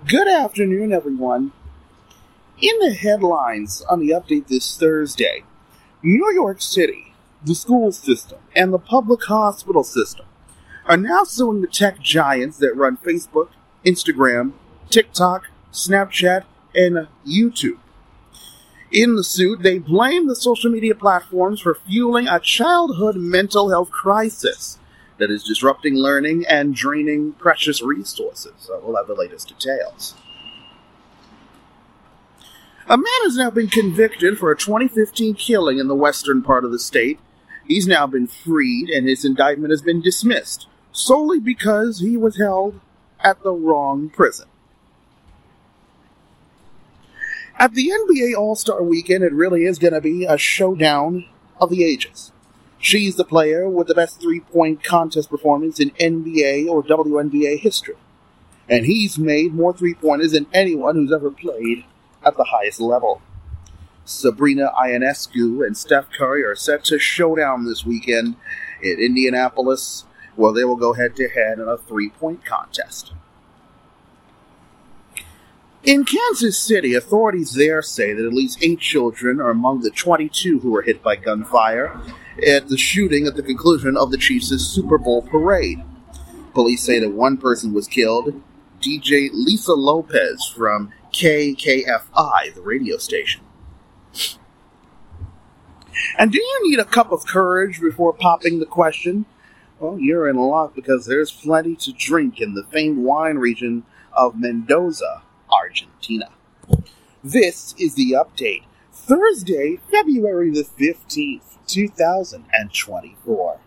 Good afternoon, everyone. In the headlines on the update this Thursday, New York City, the school system, and the public hospital system are now suing the tech giants that run Facebook, Instagram, TikTok, Snapchat, and YouTube. In the suit, they blame the social media platforms for fueling a childhood mental health crisis that is disrupting learning and draining precious resources. So we'll have the latest details. A man has now been convicted for a 2015 killing in the western part of the state. He's now been freed, and his indictment has been dismissed, solely because he was held at the wrong prison. At the NBA All-Star Weekend, it really is going to be a showdown of the ages. She's the player with the best three-point contest performance in NBA or WNBA history. And he's made more three-pointers than anyone who's ever played at the highest level. Sabrina Ionescu and Steph Curry are set to showdown this weekend in Indianapolis, where they will go head-to-head in a three-point contest. In Kansas City, authorities there say that at least 8 children are among the 22 who were hit by gunfire at the shooting at the conclusion of the Chiefs' Super Bowl parade. Police say that one person was killed, DJ Lisa Lopez from KKFI, the radio station. And do you need a cup of courage before popping the question? Well, you're in luck, because there's plenty to drink in the famed wine region of Mendoza, Argentina. This is the update. Thursday, February the 15th, 2024.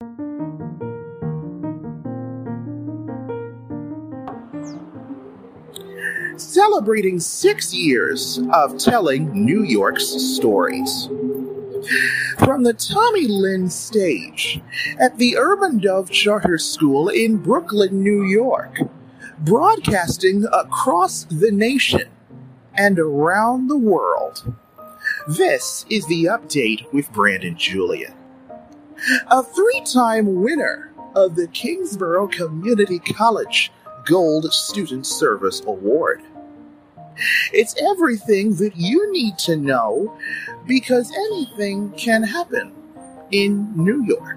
Celebrating 6 years of telling New York's stories. From the Tommy Lynn stage at the Urban Dove Charter School in Brooklyn, New York, broadcasting across the nation and around the world. This is the update with Brandon Julian, a 3-time winner of the Kingsborough Community College Gold Student Service Award. It's everything that you need to know, because anything can happen in New York.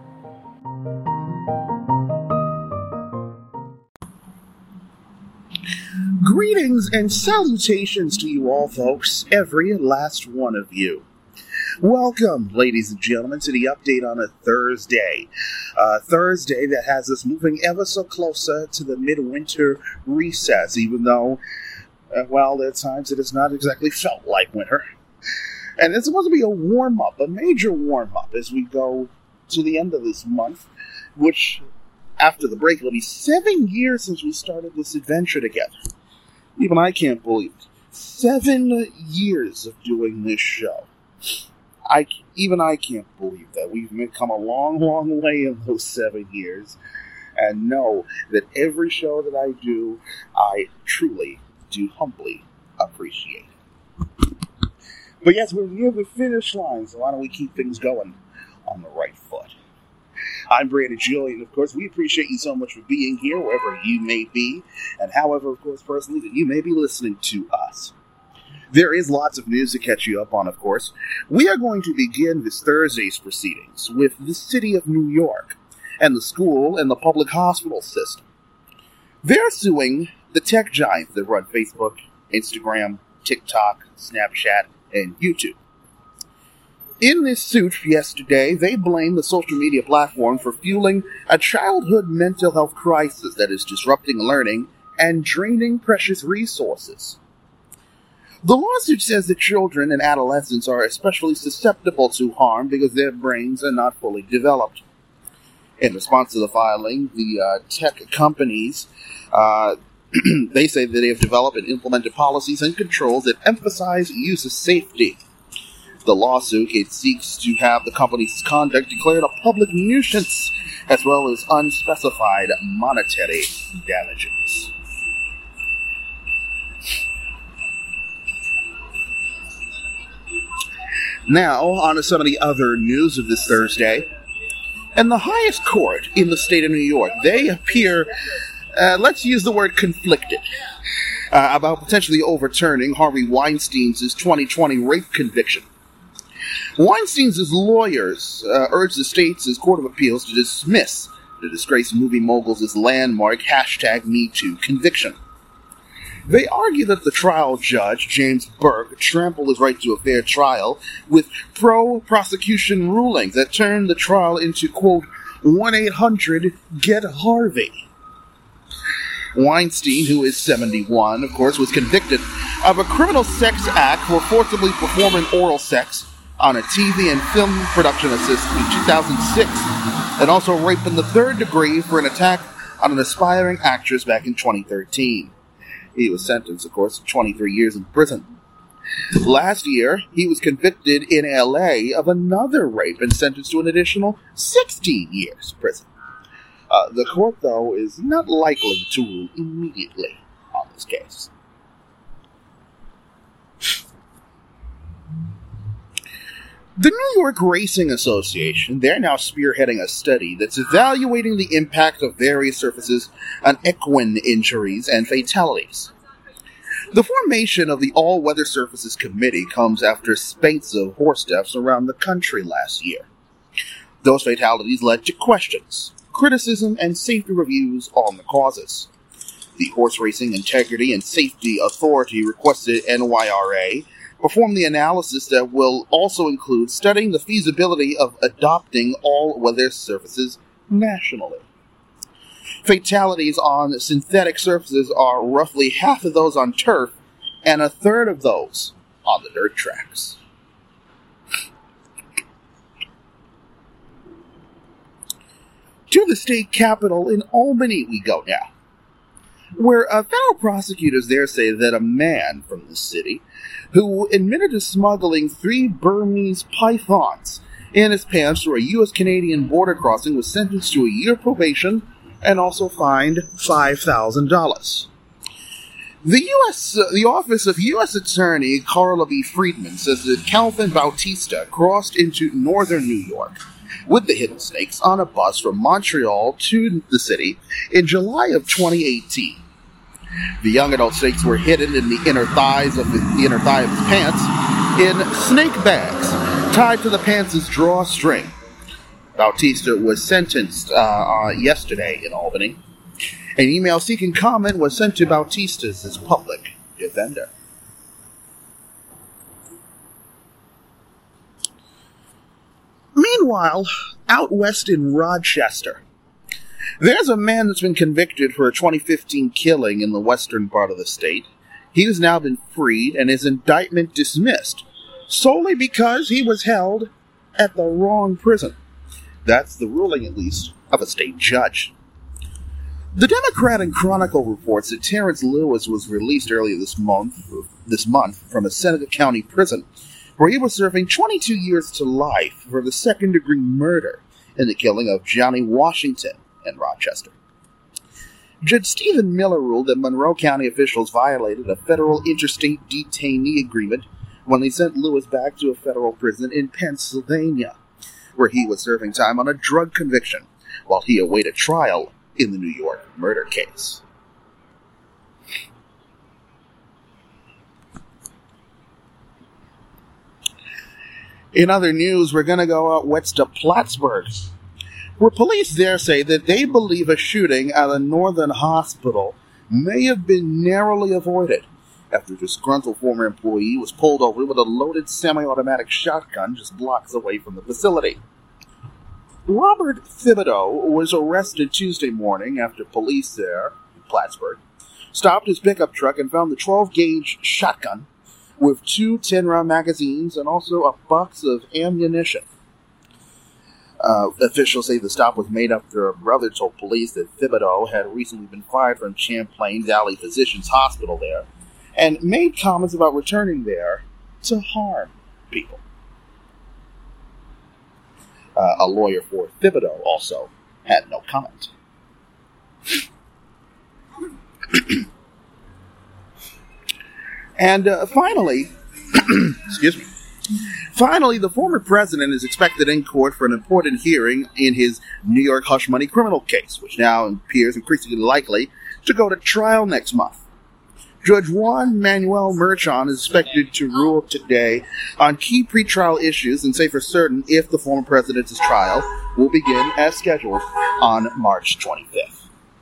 Greetings and salutations to you all, folks, every last one of you. Welcome, ladies and gentlemen, to the update on a Thursday. Thursday that has us moving ever so closer to the midwinter recess, even though, there are times it has not exactly felt like winter. And it's supposed to be a warm-up, a major warm-up, as we go to the end of this month, which, after the break, it'll be 7 years since we started this adventure together. Even I can't believe it. 7 years of doing this show. Even I can't believe that. We've come a long, long way in those 7 years. And know that every show that I do, I truly do humbly appreciate. But yes, we're near the finish line, so why don't we keep things going on the right foot? I'm Brandon Julian, of course. We appreciate you so much for being here, wherever you may be, and however, of course, personally, that you may be listening to us. There is lots of news to catch you up on, of course. We are going to begin this Thursday's proceedings with the city of New York and the school and the public hospital system. They're suing the tech giants that run Facebook, Instagram, TikTok, Snapchat, and YouTube. In this suit yesterday, they blame the social media platform for fueling a childhood mental health crisis that is disrupting learning and draining precious resources. The lawsuit says that children and adolescents are especially susceptible to harm because their brains are not fully developed. In response to the filing, the tech companies they say that they have developed and implemented policies and controls that emphasize user safety. The lawsuit, it seeks to have the company's conduct declared a public nuisance, as well as unspecified monetary damages. Now, on to some of the other news of this Thursday. And the highest court in the state of New York, they appear, let's use the word conflicted. about potentially overturning Harvey Weinstein's 2020 rape conviction. Weinstein's lawyers urged the state's Court of Appeals to dismiss the disgraced movie mogul's landmark #MeToo conviction. They argue that the trial judge, James Burke, trampled his right to a fair trial with pro-prosecution rulings that turned the trial into, quote, 1-800-GET-HARVEY. Weinstein, who is 71, of course, was convicted of a criminal sex act for forcibly performing oral sex on a TV and film production assistant in 2006, and also rape in the third degree for an attack on an aspiring actress back in 2013. He was sentenced, of course, to 23 years in prison. Last year, he was convicted in L.A. of another rape and sentenced to an additional 16 years prison. The court, though, is not likely to rule immediately on this case. The New York Racing Association, they're now spearheading a study that's evaluating the impact of various surfaces on equine injuries and fatalities. The formation of the All-Weather Surfaces Committee comes after spates of horse deaths around the country last year. Those fatalities led to questions, criticism, and safety reviews on the causes. The Horse Racing Integrity and Safety Authority requested NYRA perform the analysis that will also include studying the feasibility of adopting all-weather surfaces nationally. Fatalities on synthetic surfaces are roughly half of those on turf and a third of those on the dirt tracks. To the state capitol in Albany we go now, where federal prosecutors there say that a man from the city who admitted to smuggling 3 Burmese pythons in his pants through a U.S.-Canadian border crossing was sentenced to a year probation and also fined $5,000. The Office of U.S. Attorney Carla B. Friedman says that Calvin Bautista crossed into northern New York with the Hidden Snakes on a bus from Montreal to the city in July of 2018. The young adult snakes were hidden in the inner thigh of his pants in snake bags tied to the pants' drawstring. Bautista was sentenced yesterday in Albany. An email seeking comment was sent to Bautista's public defender. Meanwhile, out west in Rochester, there's a man that's been convicted for a 2015 killing in the western part of the state. He has now been freed and his indictment dismissed, solely because he was held at the wrong prison. That's the ruling, at least, of a state judge. The Democrat and Chronicle reports that Terrence Lewis was released earlier this month from a Seneca County prison, where he was serving 22 years to life for the second-degree murder in the killing of Johnny Washington in Rochester. Judge Stephen Miller ruled that Monroe County officials violated a federal interstate detainee agreement when they sent Lewis back to a federal prison in Pennsylvania, where he was serving time on a drug conviction while he awaited trial in the New York murder case. In other news, we're going to go out west to Plattsburgh, where police there say that they believe a shooting at a northern hospital may have been narrowly avoided after a disgruntled former employee was pulled over with a loaded semi-automatic shotgun just blocks away from the facility. Robert Thibodeau was arrested Tuesday morning after police there in Plattsburgh stopped his pickup truck and found the 12-gauge shotgun with 2 10-round magazines and also a box of ammunition. Officials say the stop was made after a brother told police that Thibodeau had recently been fired from Champlain Valley Physicians Hospital there and made comments about returning there to harm people. A lawyer for Thibodeau also had no comment. And finally, Finally, the former president is expected in court for an important hearing in his New York hush money criminal case, which now appears increasingly likely to go to trial next month. Judge Juan Manuel Merchan is expected to rule today on key pretrial issues and say for certain if the former president's trial will begin as scheduled on March 25th.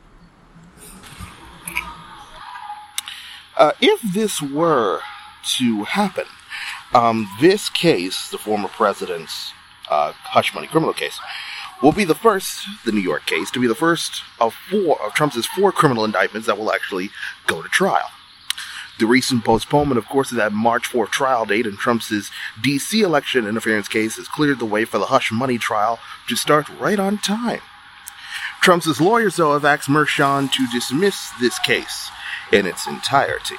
If this were to happen, this case, the former president's hush money criminal case, will be the first, the New York case, to be the first of Trump's four criminal indictments that will actually go to trial. The recent postponement, of course, of that March 4th trial date in Trump's D.C. election interference case has cleared the way for the hush money trial to start right on time. Trump's lawyers, though, have asked Merchan to dismiss this case in its entirety.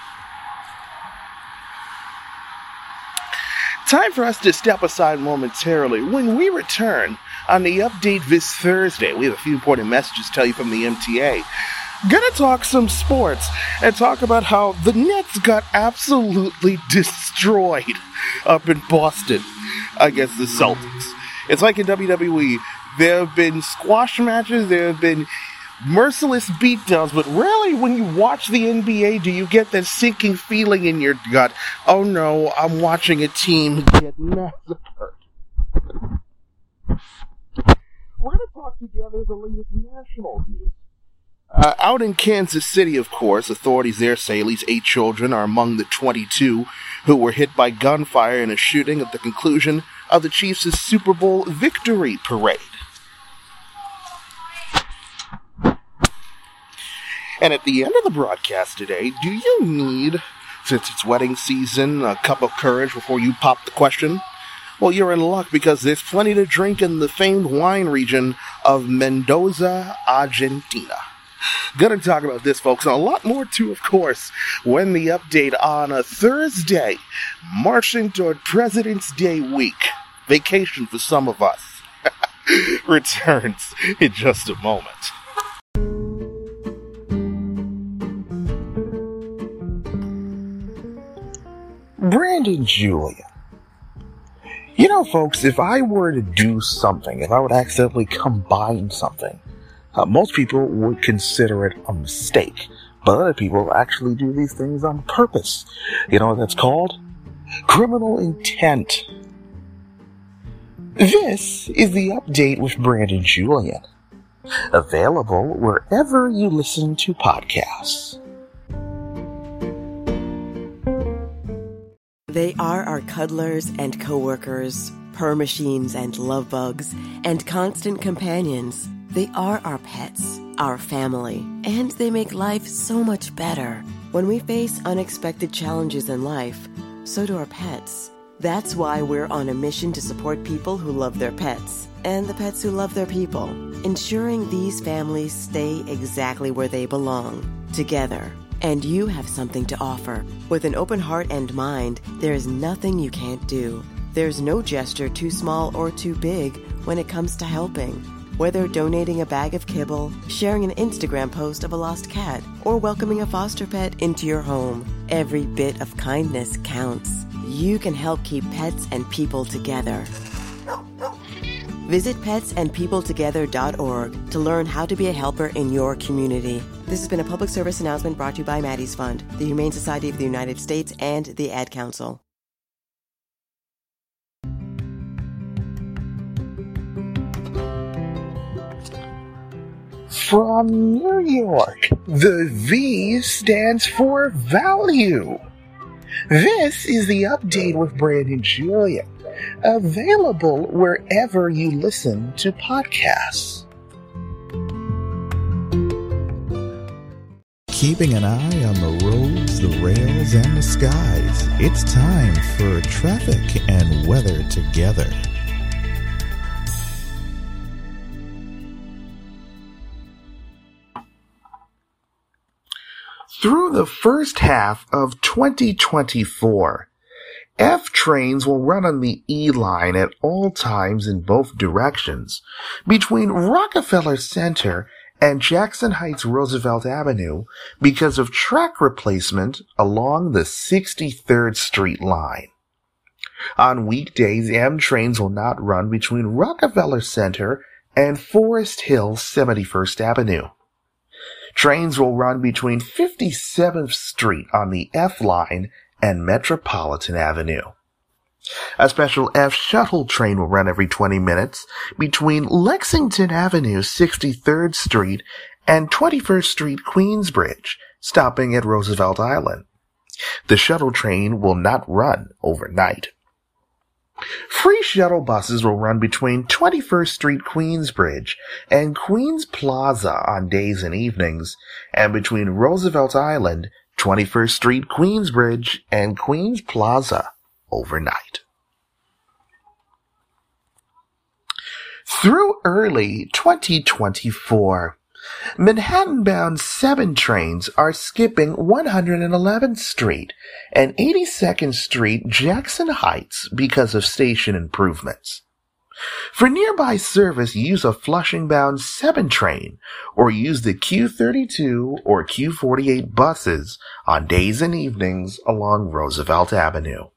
Time for us to step aside momentarily. When we return on the update this Thursday, we have a few important messages to tell you from the MTA. Gonna talk some sports and talk about how the Nets got absolutely destroyed up in Boston against the Celtics. It's like in WWE, there have been squash matches, there have been merciless beatdowns, but rarely when you watch the NBA do you get that sinking feeling in your gut, oh no, I'm watching a team get massacred. We're going to talk together the latest national news. Out in Kansas City, of course, authorities there say at least 8 children are among the 22 who were hit by gunfire in a shooting at the conclusion of the Chiefs' Super Bowl victory parade. And at the end of the broadcast today, do you need, since it's wedding season, a cup of courage before you pop the question? Well, you're in luck because there's plenty to drink in the famed wine region of Mendoza, Argentina. Gonna talk about this, folks, and a lot more too, of course, when the update on a Thursday, marching toward President's Day week, vacation for some of us, returns in just a moment. Brandon Julian. You know, folks, if I were to do something, if I would accidentally combine something, most people would consider it a mistake. But other people actually do these things on purpose. You know what that's called? Criminal intent. This is the update with Brandon Julian. Available wherever you listen to podcasts. They are our cuddlers and coworkers, purr machines and love bugs, and constant companions. They are our pets, our family, and they make life so much better. When we face unexpected challenges in life, so do our pets. That's why we're on a mission to support people who love their pets, and the pets who love their people, ensuring these families stay exactly where they belong, together. And you have something to offer. With an open heart and mind, there is nothing you can't do. There's no gesture too small or too big when it comes to helping. Whether donating a bag of kibble, sharing an Instagram post of a lost cat, or welcoming a foster pet into your home, every bit of kindness counts. You can help keep pets and people together. Visit petsandpeopletogether.org to learn how to be a helper in your community. This has been a public service announcement brought to you by Maddie's Fund, the Humane Society of the United States, and the Ad Council. From New York, the V stands for value. This is the update with Brandon Julian. Available wherever you listen to podcasts. Keeping an eye on the roads, the rails, and the skies. It's time for traffic and weather together. Through the first half of 2024, F trains will run on the E line at all times in both directions between Rockefeller Center and Jackson Heights Roosevelt Avenue because of track replacement along the 63rd Street line. On weekdays, M trains will not run between Rockefeller Center and Forest Hill 71st Avenue. Trains will run between 57th Street on the F line and Metropolitan Avenue. A special F shuttle train will run every 20 minutes between Lexington Avenue, 63rd Street, and 21st Street, Queensbridge, stopping at Roosevelt Island. The shuttle train will not run overnight. Free shuttle buses will run between 21st Street, Queensbridge, and Queens Plaza on days and evenings, and between Roosevelt Island, 21st Street, Queensbridge, and Queens Plaza overnight. Through early 2024, Manhattan-bound 7 trains are skipping 111th Street and 82nd Street, Jackson Heights because of station improvements. For nearby service, use a Flushing-bound 7 train or use the Q32 or Q48 buses on days and evenings along Roosevelt Avenue.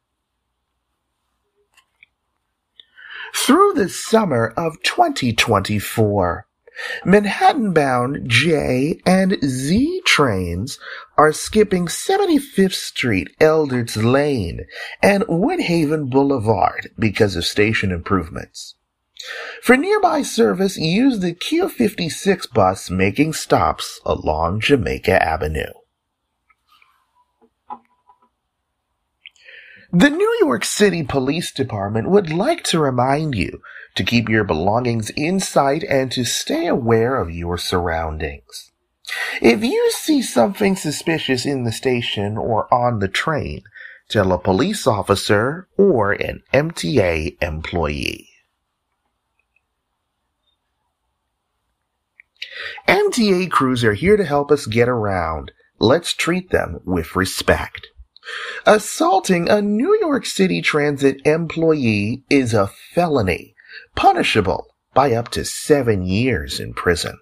Through the summer of 2024, Manhattan-bound J and Z trains are skipping 75th Street, Eldredge Lane, and Woodhaven Boulevard because of station improvements. For nearby service, use the Q56 bus making stops along Jamaica Avenue. The New York City Police Department would like to remind you to keep your belongings in sight and to stay aware of your surroundings. If you see something suspicious in the station or on the train, tell a police officer or an MTA employee. MTA crews are here to help us get around. Let's treat them with respect. Assaulting a New York City Transit employee is a felony, punishable by up to 7 years in prison.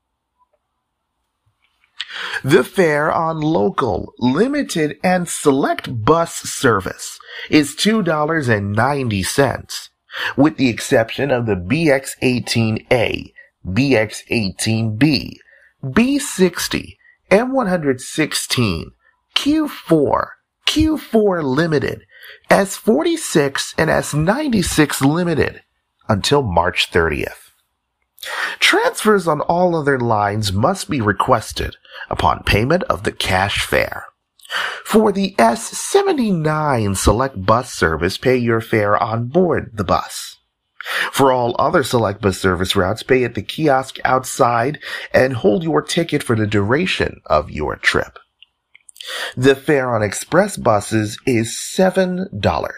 The fare on local, limited, and select bus service is $2.90, with the exception of the BX18A, BX18B, B60, M116, Q4, Q4 Limited, S46, and S96 Limited until March 30th. Transfers on all other lines must be requested upon payment of the cash fare. For the S79 Select Bus Service, pay your fare on board the bus. For all other Select Bus Service routes, pay at the kiosk outside and hold your ticket for the duration of your trip. The fare on express buses is $7.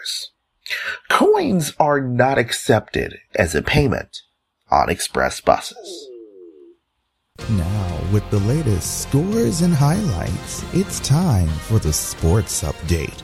Coins are not accepted as a payment on express buses. Now, with the latest scores and highlights, it's time for the sports update.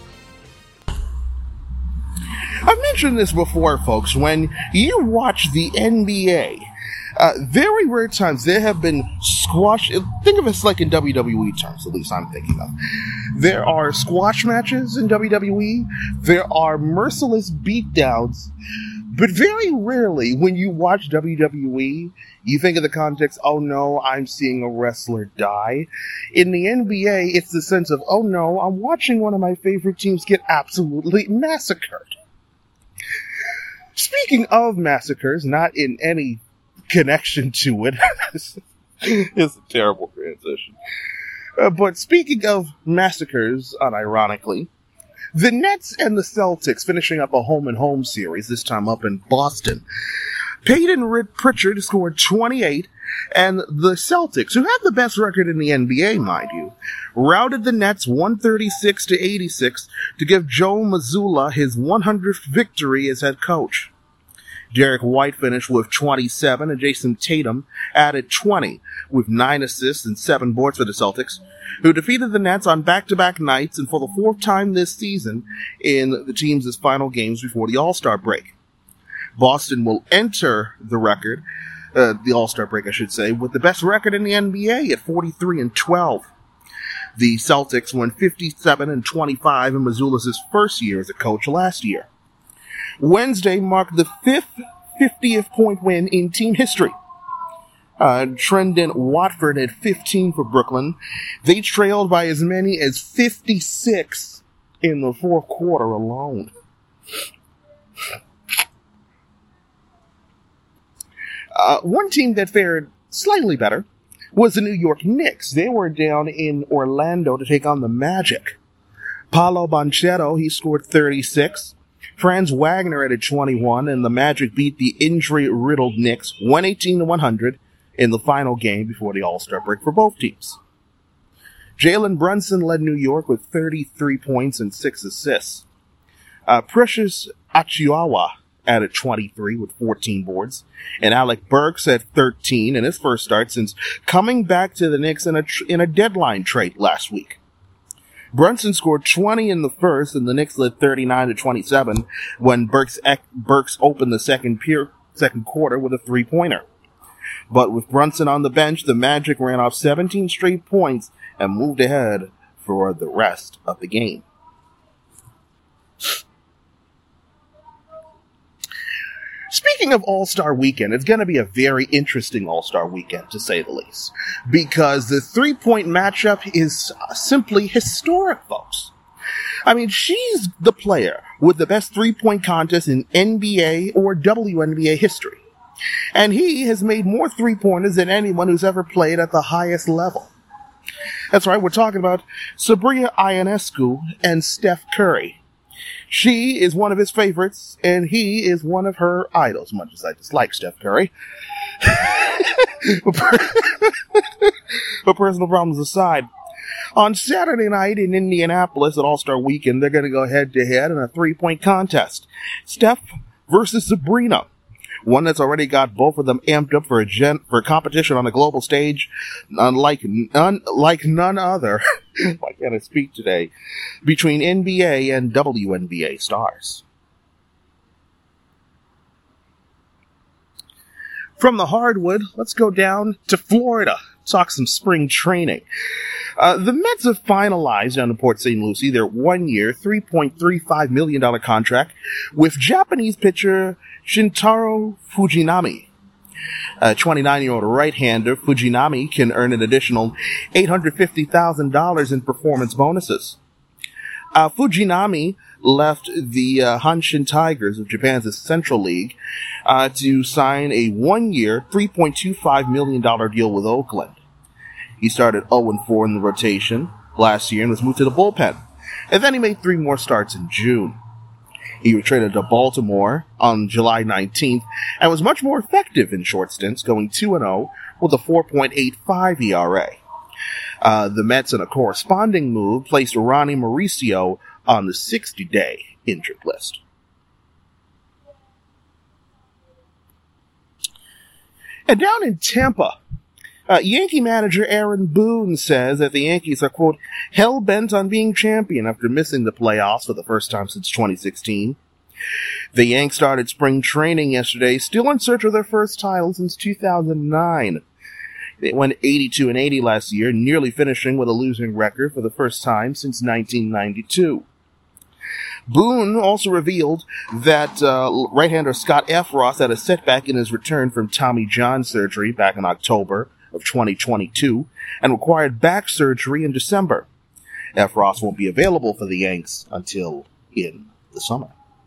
I've mentioned this before, folks. When you watch the NBA, very rare times there have been squash. Think of it like in WWE terms, at least I'm thinking of. There are squash matches in WWE. There are merciless beatdowns. But very rarely, when you watch WWE, you think of the context, oh no, I'm seeing a wrestler die. In the NBA, it's the sense of, oh no, I'm watching one of my favorite teams get absolutely massacred. Speaking of massacres, not in any connection to it, it's a terrible transition. But speaking of massacres, unironically, the Nets and the Celtics finishing up a home-and-home series, this time up in Boston. Peyton Pritchard scored 28, and the Celtics, who have the best record in the NBA, mind you, routed the Nets 136-86 to give Joe Mazzulla his 100th victory as head coach. Derek White finished with 27, and Jason Tatum added 20, with 9 assists and 7 boards for the Celtics, who defeated the Nets on back-to-back nights and for the 4th time this season in the team's final games before the All-Star break. Boston will enter the All-Star break, I should say, with the best record in the NBA at 43-12. The Celtics won 57-25 in Mazzulla's first year as a coach last year. Wednesday marked the 50th point win in team history. Trendon Watford at 15 for Brooklyn. They trailed by as many as 56 in the fourth quarter alone. One team that fared slightly better was the New York Knicks. They were down in Orlando to take on the Magic. Paolo Banchero, he scored 36. Franz Wagner added 21, and the Magic beat the injury-riddled Knicks 118-100 in the final game before the All-Star break for both teams. Jalen Brunson led New York with 33 points and 6 assists. Precious Achiuwa added 23 with 14 boards, and Alec Burks had 13 in his first start since coming back to the Knicks in a deadline trade last week. Brunson scored 20 in the first, and the Knicks led 39-27 when Burks opened the second quarter with a three-pointer. But with Brunson on the bench, the Magic ran off 17 straight points and moved ahead for the rest of the game. Speaking of All-Star Weekend, it's going to be a very interesting All-Star Weekend, to say the least, because the three-point matchup is simply historic, folks. I mean, she's the player with the best three-point contest in NBA or WNBA history, and he has made more three-pointers than anyone who's ever played at the highest level. That's right, we're talking about Sabrina Ionescu and Steph Curry. She is one of his favorites, and he is one of her idols, much as I dislike Steph Curry. But personal problems aside, on Saturday night in Indianapolis at All-Star Weekend, they're going to go head-to-head in a three-point contest. Steph versus Sabrina. One that's already got both of them amped up for competition on a global stage, unlike none other. Why can't I speak today? Between NBA and WNBA stars. From the hardwood, let's go down to Florida. Talk some spring training. The Mets have finalized down in Port St. Lucie their one-year, $3.35 million contract with Japanese pitcher Shintaro Fujinami. A 29-year-old right-hander, Fujinami can earn an additional $850,000 in performance bonuses. Fujinami left the Hanshin Tigers of Japan's Central League to sign a one-year, $3.25 million deal with Oakland. He started 0-4 in the rotation last year and was moved to the bullpen. And then he made 3 more starts in June. He was traded to Baltimore on July 19th and was much more effective in short stints, going 2-0 with a 4.85 ERA. The Mets, in a corresponding move, placed Ronnie Mauricio on the 60-day injured list. And down in Tampa, Yankee manager Aaron Boone says that the Yankees are, quote, hell-bent on being champion after missing the playoffs for the first time since 2016. The Yanks started spring training yesterday, still in search of their first title since 2009. They went 82-80 last year, nearly finishing with a losing record for the first time since 1992. Boone also revealed that right-hander Scott Effross had a setback in his return from Tommy John surgery back in October of 2022 and required back surgery in December. Effross won't be available for the Yanks until in the summer.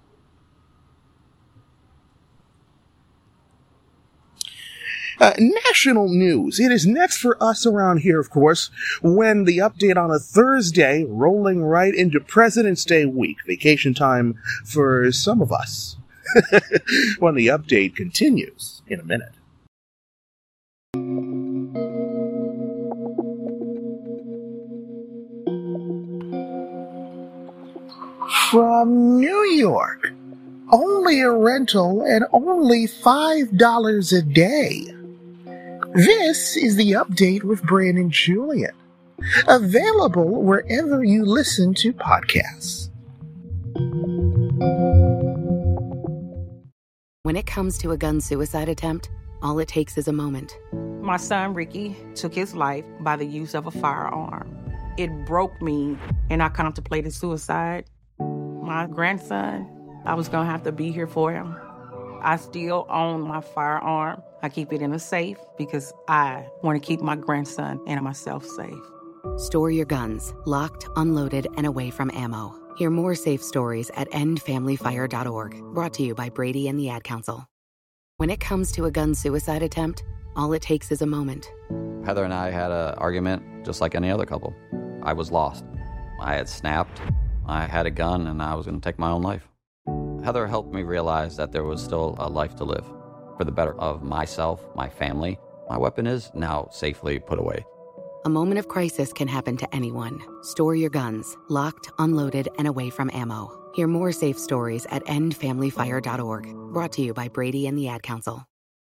National news. It is next for us around here, of course, when the update on a Thursday, rolling right into President's Day week, vacation time for some of us, when the update continues in a minute. From New York, only a rental and only $5 a day. This is the update with Brandon Julian, available wherever you listen to podcasts. When it comes to a gun suicide attempt, all it takes is a moment. My son, Ricky, took his life by the use of a firearm. It broke me, and I contemplated suicide. My grandson, I was going to have to be here for him. I still own my firearm. I keep it in a safe because I want to keep my grandson and myself safe. Store your guns, locked, unloaded, and away from ammo. Hear more safe stories at endfamilyfire.org. Brought to you by Brady and the Ad Council. When it comes to a gun suicide attempt, all it takes is a moment. Heather and I had an argument just like any other couple. I was lost. I had snapped. I had a gun, and I was going to take my own life. Heather helped me realize that there was still a life to live. For the better of myself, my family, my weapon is now safely put away. A moment of crisis can happen to anyone. Store your guns, locked, unloaded, and away from ammo. Hear more safe stories at endfamilyfire.org. Brought to you by Brady and the Ad Council.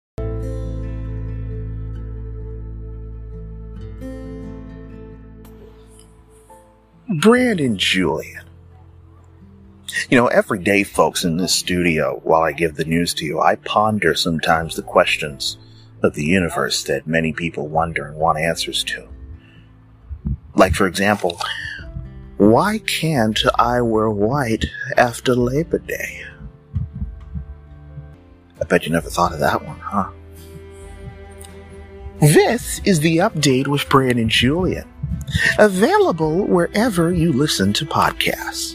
Brandon Julien. You know, every day, folks, in this studio, while I give the news to you, I ponder sometimes the questions of the universe that many people wonder and want answers to. Like, for example, why can't I wear white after Labor Day? I bet you never thought of that one, huh? This is the Update with Brandon Julien, available wherever you listen to podcasts.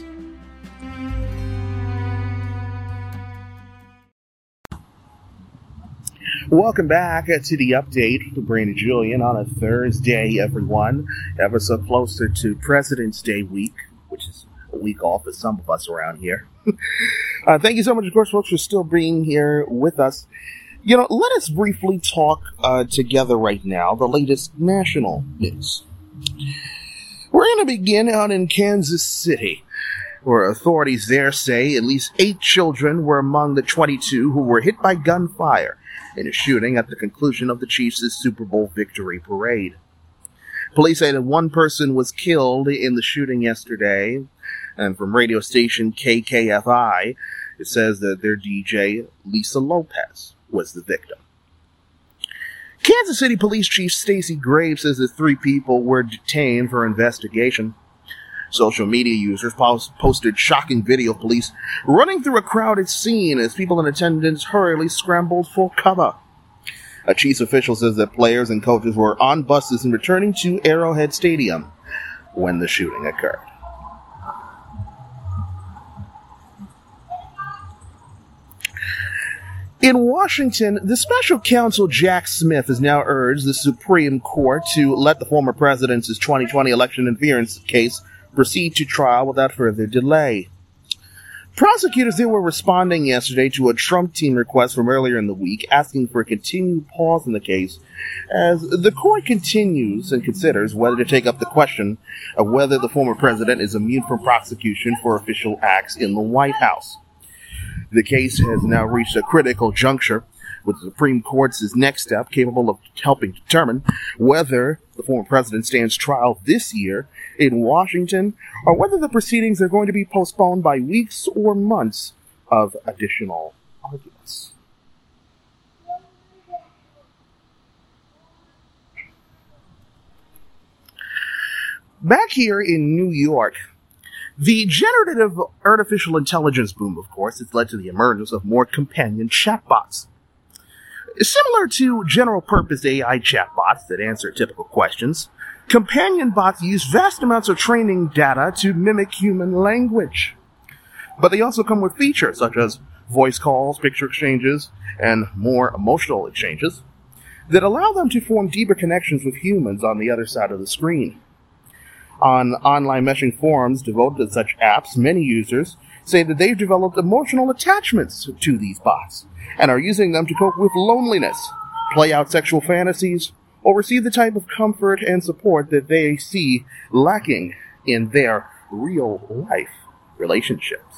Welcome back to the Update with Brandon Julien on a Thursday, everyone. Ever so closer to President's Day week, which is a week off for some of us around here. Thank you so much, of course, folks, for still being here with us. You know, let us briefly talk together right now, the latest national news. We're going to begin out in Kansas City, where authorities there say at least 8 children were among the 22 who were hit by gunfire in a shooting at the conclusion of the Chiefs' Super Bowl victory parade. Police say that 1 person was killed in the shooting yesterday, and from radio station KKFI, it says that their DJ, Lisa Lopez, was the victim. Kansas City Police Chief Stacey Graves says that 3 people were detained for investigation. Social media users posted shocking video of police running through a crowded scene as people in attendance hurriedly scrambled for cover. A Chiefs official says that players and coaches were on buses and returning to Arrowhead Stadium when the shooting occurred. In Washington, the special counsel Jack Smith has now urged the Supreme Court to let the former president's 2020 election interference case proceed to trial without further delay. Prosecutors there were responding yesterday to a Trump team request from earlier in the week asking for a continued pause in the case as the court continues and considers whether to take up the question of whether the former president is immune from prosecution for official acts in the White House. The case has now reached a critical juncture, with the Supreme Court's next step capable of helping determine whether the former president stands trial this year in Washington, or whether the proceedings are going to be postponed by weeks or months of additional arguments. Back here in New York, the generative artificial intelligence boom, of course, has led to the emergence of more companion chatbots. Similar to general-purpose AI chatbots that answer typical questions, companion bots use vast amounts of training data to mimic human language. But they also come with features such as voice calls, picture exchanges, and more emotional exchanges that allow them to form deeper connections with humans on the other side of the screen. On online meshing forums devoted to such apps, many users say that they've developed emotional attachments to these bots and are using them to cope with loneliness, play out sexual fantasies, or receive the type of comfort and support that they see lacking in their real-life relationships.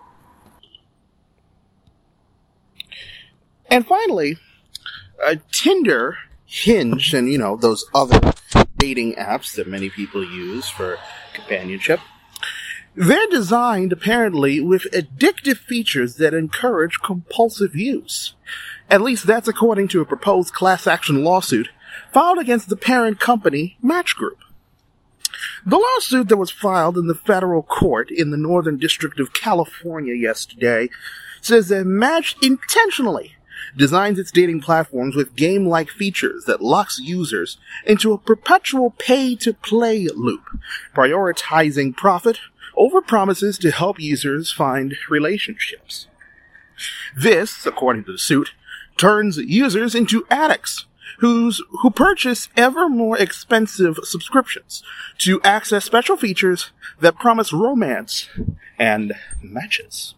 And finally, Tinder, Hinge, and, those other dating apps that many people use for companionship, they're designed, apparently, with addictive features that encourage compulsive use. At least that's according to a proposed class action lawsuit filed against the parent company, Match Group. The lawsuit that was filed in the federal court in the Northern District of California yesterday says that Match intentionally designs its dating platforms with game-like features that locks users into a perpetual pay-to-play loop, prioritizing profit over promises to help users find relationships. This, according to the suit, turns users into addicts who purchase ever more expensive subscriptions to access special features that promise romance and matches.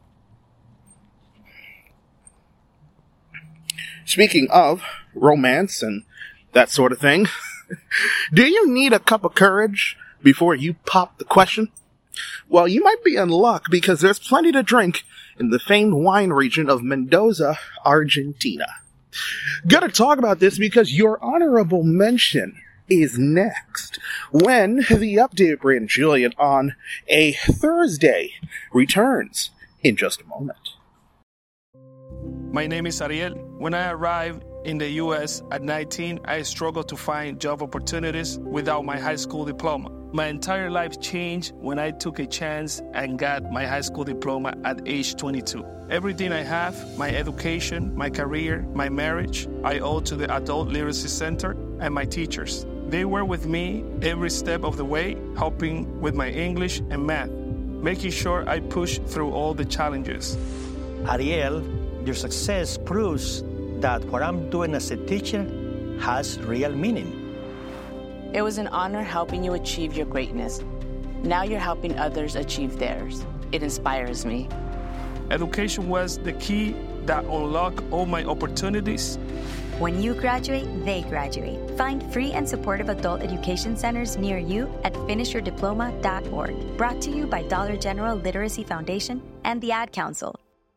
Speaking of romance and that sort of thing, do you need a cup of courage before you pop the question? Well, you might be in luck because there's plenty to drink in the famed wine region of Mendoza, Argentina. Gotta talk about this because your honorable mention is next when the update of Brandon Julien on a Thursday returns in just a moment. My name is Ariel. When I arrived in the U.S. at 19, I struggled to find job opportunities without my high school diploma. My entire life changed when I took a chance and got my high school diploma at age 22. Everything I have, my education, my career, my marriage, I owe to the Adult Literacy Center and my teachers. They were with me every step of the way, helping with my English and math, making sure I pushed through all the challenges. Ariel, your success proves that what I'm doing as a teacher has real meaning. It was an honor helping you achieve your greatness. Now you're helping others achieve theirs. It inspires me. Education was the key that unlocked all my opportunities. When you graduate, they graduate. Find free and supportive adult education centers near you at finishyourdiploma.org. Brought to you by Dollar General Literacy Foundation and the Ad Council.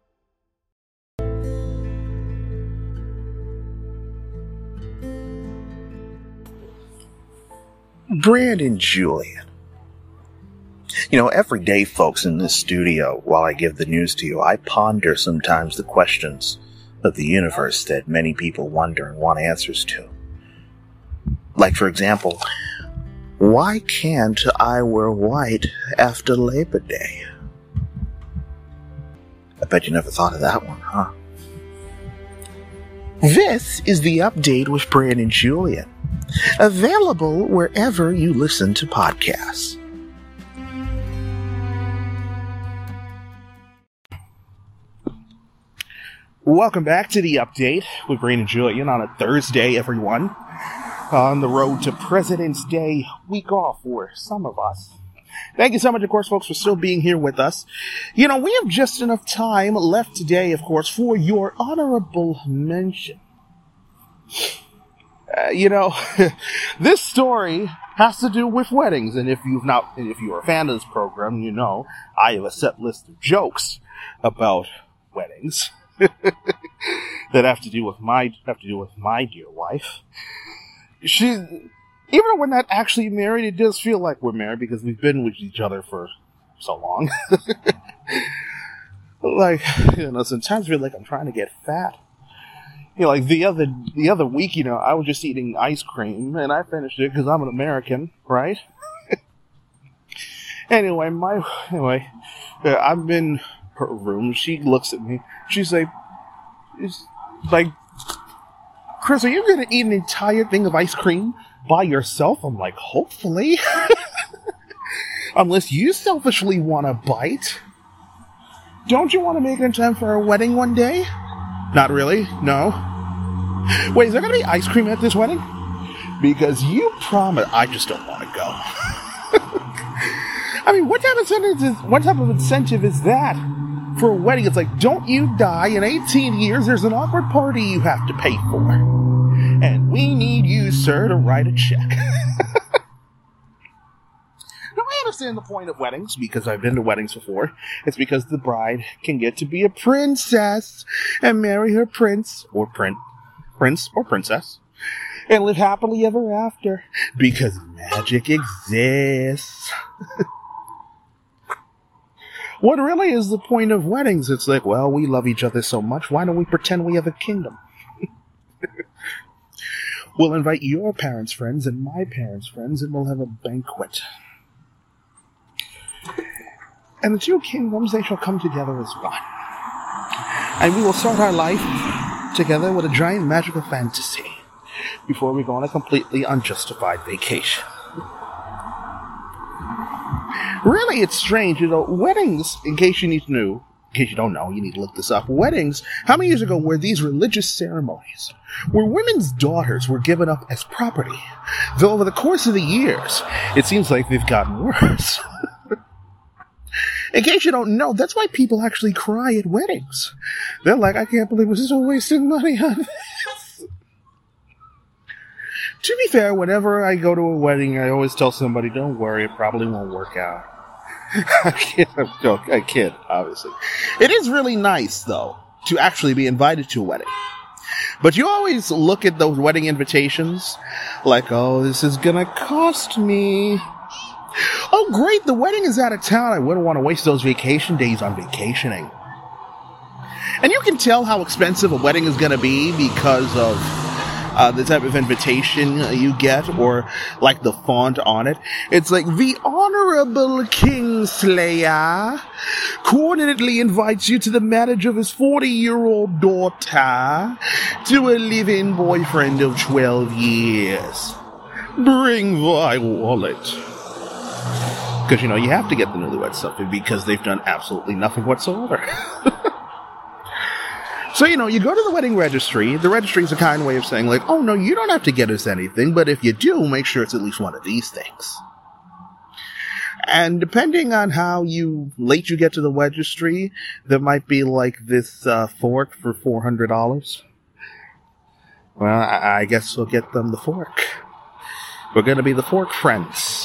Brandon Julien. You know, every day, folks, in this studio, while I give the news to you, I ponder sometimes the questions of the universe that many people wonder and want answers to. Like, for example, why can't I wear white after Labor Day? I bet you never thought of that one, huh? This is the update with Brandon Julien. Available wherever you listen to podcasts. Welcome back to the update with Brandon Julien on a Thursday, everyone. On the road to President's Day, week off for some of us. Thank you so much, of course, folks, for still being here with us. You know, we have just enough time left today, of course, for your honorable mention. This story has to do with weddings, and if you're a fan of this program, you know I have a set list of jokes about weddings that have to do with my dear wife. Even though we're not actually married, it does feel like we're married because we've been with each other for so long. Sometimes I feel like I'm trying to get fat. Like the other week, I was just eating ice cream, and I finished it because I'm an American, right? Anyway, I'm in her room. She looks at me. She's like, Chris, are you going to eat an entire thing of ice cream by yourself? I'm like, hopefully. Unless you selfishly want a bite. Don't you want to make it in time for our wedding one day? Not really? No? Wait, is there going to be ice cream at this wedding? Because you promised... I just don't want to go. I mean, what type of incentive is that for a wedding? It's like, don't you die in 18 years, there's an awkward party you have to pay for. And we need you, sir, to write a check. Now, I understand the point of weddings, because I've been to weddings before. It's because the bride can get to be a princess and marry her prince or princess and live happily ever after, because magic exists. What really is the point of weddings? It's like, well, we love each other so much, why don't we pretend we have a kingdom? We'll invite your parents' friends and my parents' friends, and we'll have a banquet. And the two kingdoms, they shall come together as one. And we will start our life together with a giant magical fantasy before we go on a completely unjustified vacation. Really, it's strange, weddings, in case you don't know, you need to look this up. Weddings, how many years ago were these religious ceremonies where women's daughters were given up as property? Though over the course of the years, it seems like they've gotten worse. In case you don't know, that's why people actually cry at weddings. They're like, I can't believe we're still wasting money on this. To be fair, whenever I go to a wedding, I always tell somebody, don't worry, it probably won't work out. I kid, obviously. It is really nice, though, to actually be invited to a wedding. But you always look at those wedding invitations like, oh, this is gonna cost me. Oh, great, the wedding is out of town. I wouldn't want to waste those vacation days on vacationing. And you can tell how expensive a wedding is gonna be because of the type of invitation you get, or like the font on it. It's like, the Honorable Kingslayer coordinately invites you to the marriage of his 40-year-old daughter to a live-in boyfriend of 12 years. Bring thy wallet. Because, you have to get the newlywed stuff because they've done absolutely nothing whatsoever. So, you go to the wedding registry. The registry is a kind way of saying, like, oh, no, you don't have to get us anything, but if you do, make sure it's at least one of these things. And depending on how late you get to the registry, there might be, like, this fork for $400. Well, I guess we'll get them the fork. We're going to be the fork friends.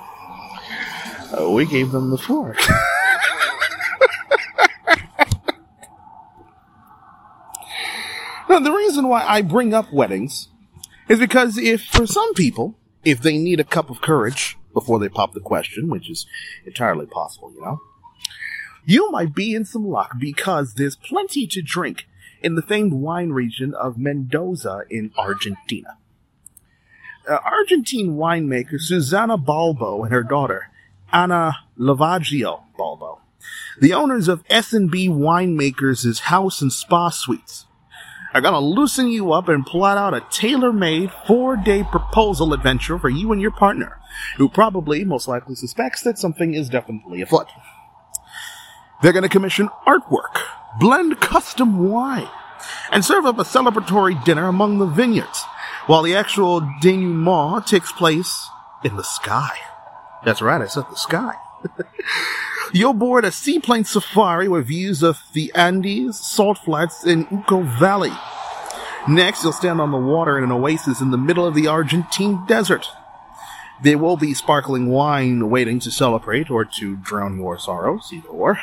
We gave them the fork. Now, the reason why I bring up weddings is because for some people, if they need a cup of courage before they pop the question, which is entirely possible, you might be in some luck because there's plenty to drink in the famed wine region of Mendoza in Argentina. Argentine winemaker Susana Balbo and her daughter, Ana Lavaggio Balbo, the owners of S&B Winemakers' House and Spa Suites, are going to loosen you up and plot out a tailor-made 4-day proposal adventure for you and your partner, who probably, most likely, suspects that something is definitely afoot. They're going to commission artwork, blend custom wine, and serve up a celebratory dinner among the vineyards, while the actual denouement takes place in the sky. That's right, I said the sky. You'll board a seaplane safari with views of the Andes, salt flats, and Uco Valley. Next, you'll stand on the water in an oasis in the middle of the Argentine desert. There will be sparkling wine waiting to celebrate or to drown your sorrows, either or.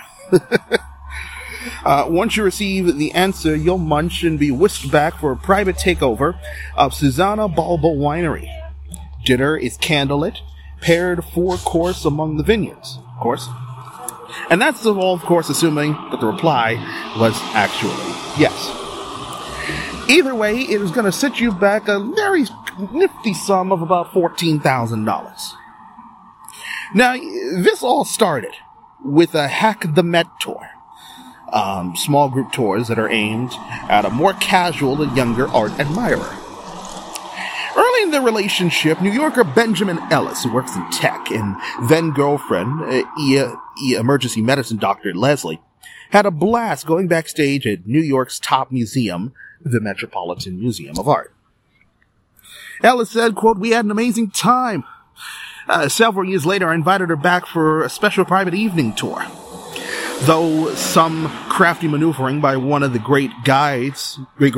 Once you receive the answer, you'll munch and be whisked back for a private takeover of Susana Balbo Winery. Dinner is candlelit, paired 4-course among the vineyards, of course. And that's all, of course, assuming that the reply was actually yes. Either way, it is going to set you back a very nifty sum of about $14,000. Now, this all started with a Hack the Met tour. Small group tours that are aimed at a more casual and younger art admirer. Early in their relationship, New Yorker Benjamin Ellis, who works in tech, and then-girlfriend, emergency medicine doctor Leslie, had a blast going backstage at New York's top museum, the Metropolitan Museum of Art. Ellis said, quote, "We had an amazing time. Several years later, I invited her back for a special private evening tour. Though some crafty maneuvering by one of the great guides, good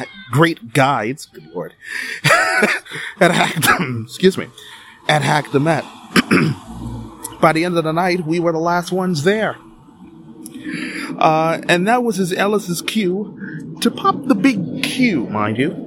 lord, had hacked the Met. By the end of the night, we were the last ones there. And that was Ellis's cue to pop the big Q, mind you.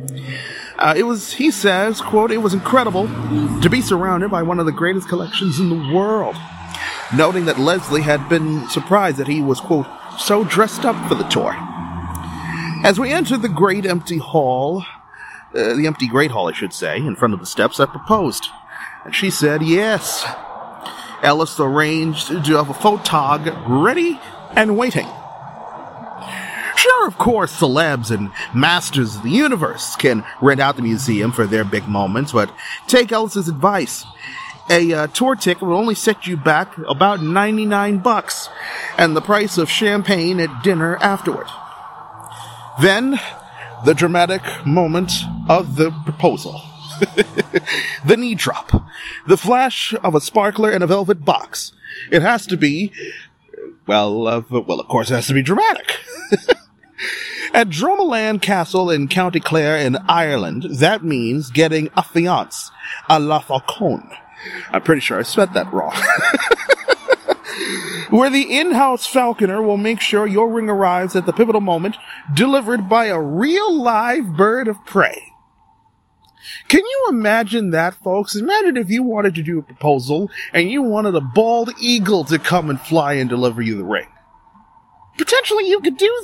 He says, quote, "It was incredible to be surrounded by one of the greatest collections in the world," noting that Leslie had been surprised that he was, quote, "so dressed up for the tour." As we entered the great empty hall, the empty great hall, I should say, in front of the steps, I proposed. And she said yes. Ellis arranged to have a photog ready and waiting. Sure Sure, of course, celebs and masters of the universe can rent out the museum for their big moments, but take Ellis's advice. A tour ticket will only set you back about $99 and the price of champagne at dinner afterward. Then, the dramatic moment of the proposal. The knee drop. The flash of a sparkler in a velvet box. It has to be, of course it has to be dramatic. At Dromoland Castle in County Clare in Ireland, that means getting a fiancé à la Falcone. I'm pretty sure I said that wrong. Where the in-house falconer will make sure your ring arrives at the pivotal moment, delivered by a real live bird of prey. Can you imagine that, folks? Imagine if you wanted to do a proposal and you wanted a bald eagle to come and fly and deliver you the ring. Potentially you could do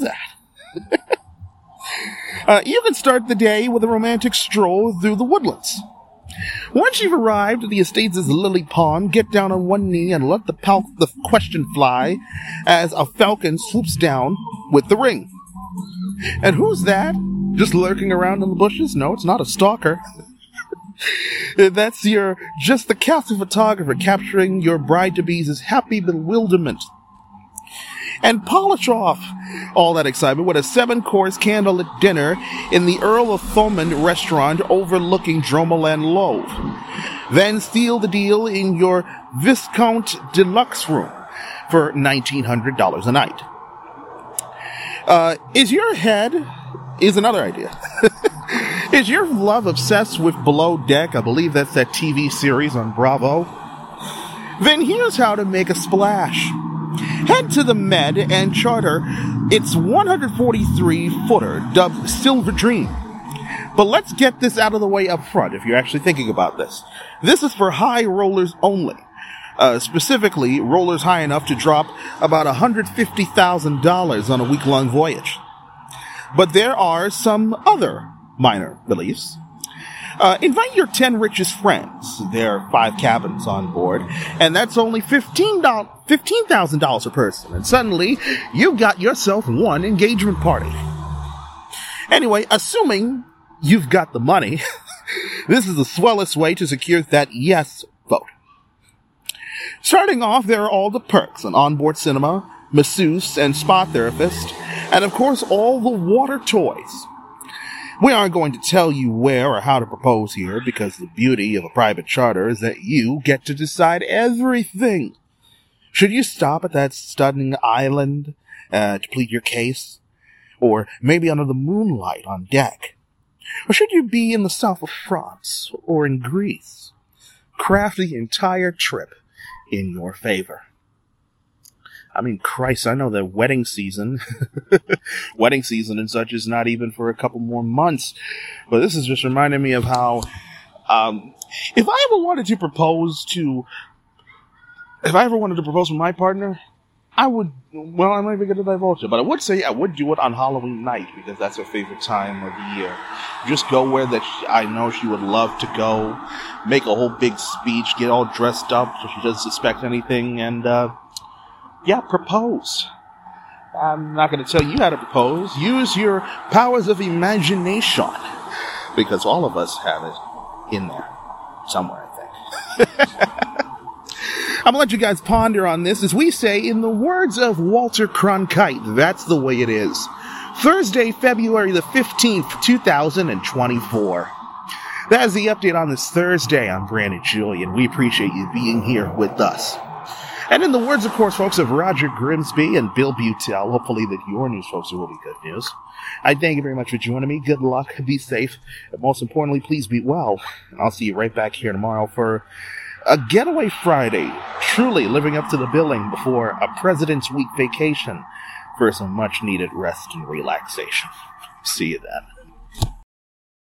that. You can start the day with a romantic stroll through the woodlands. Once you've arrived at the estate's lily pond, get down on one knee and let the question fly as a falcon swoops down with the ring. And who's that? Just lurking around in the bushes? No, it's not a stalker. That's just the castle photographer capturing your bride-to-be's happy bewilderment. And polish off all that excitement with a 7-course candlelit dinner in the Earl of Thomond restaurant overlooking Dromoland Louvre. Then seal the deal in your Viscount Deluxe room for $1,900 a night. Is another idea. Is your love obsessed with Below Deck? I believe that's that TV series on Bravo. Then here's how to make a splash. Head to the Med and charter its 143-footer dubbed Silver Dream. But let's get this out of the way up front if you're actually thinking about this. This is for high rollers only. Specifically, rollers high enough to drop about $150,000 on a week-long voyage. But there are some other minor reliefs. Invite your 10 richest friends. There are 5 cabins on board, and that's only $15,000 per person. And suddenly, you got yourself one engagement party. Anyway, assuming you've got the money, this is the swellest way to secure that yes vote. Starting off, there are all the perks: an onboard cinema, masseuse and spa therapist, and of course, all the water toys. We aren't going to tell you where or how to propose here, because the beauty of a private charter is that you get to decide everything. Should you stop at that stunning island to plead your case? Or maybe under the moonlight on deck? Or should you be in the south of France or in Greece? Craft the entire trip in your favor. I mean, Christ, I know that wedding season and such is not even for a couple more months. But this is just reminding me of how, if I ever wanted to propose with my partner, I would, well, I'm not even going to divulge it, but I would say I would do it on Halloween night, because that's her favorite time of the year. Just go where that I know she would love to go, make a whole big speech, get all dressed up so she doesn't suspect anything, and, propose. I'm not going to tell you how to propose. Use your powers of imagination, because all of us have it in there somewhere, I think. I'm going to let you guys ponder on this. As we say, in the words of Walter Cronkite, that's the way it is. Thursday, February the 15th, 2024. That is the update on this Thursday. I'm Brandon Julian. We appreciate you being here with us. And in the words, of course, folks, of Roger Grimsby and Bill Butel, hopefully that your news, folks, will be good news. I thank you very much for joining me. Good luck. Be safe. And most importantly, please be well. And I'll see you right back here tomorrow for a Getaway Friday, truly living up to the billing before a President's Week vacation for some much-needed rest and relaxation. See you then.